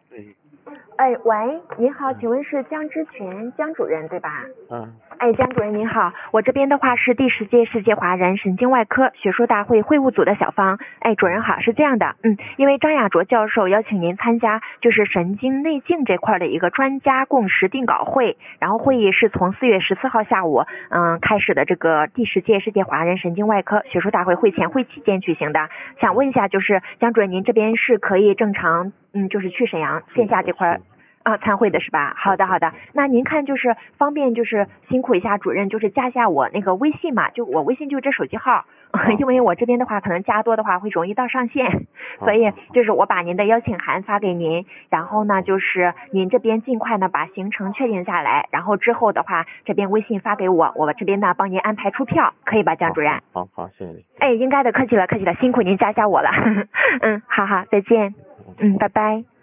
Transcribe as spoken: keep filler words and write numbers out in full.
对。 哎，喂，您好，请问是江之泉江主任对吧？ 嗯。 哎，江主任您好，我这边的话是第十届世界华人神经外科学术大会会务组的小芳。哎，主任好，是这样的，嗯，因为张亚卓教授邀请您参加就是神经内镜这块的一个专家共识定稿会，然后会议是从四月十四号下午嗯开始的这个第十届世界华人神经外科学术大会会前会期间举行的。想问一下，就是江主任您这边是可以正常嗯就是去沈阳线下这块啊，参会的是吧？好的，好的。那您看就是方便，就是辛苦一下主任，就是加下我那个微信嘛，就我微信就这手机号，因为我这边的话可能加多的话会容易到上线，所以就是我把您的邀请函发给您，然后呢就是您这边尽快呢把行程确定下来，然后之后的话这边微信发给我，我这边呢帮您安排出票，可以吧，江主任？ 好好，谢谢你。 哎，应该的，客气了，客气了，辛苦您加下我了。嗯，好好，再见。嗯，拜拜。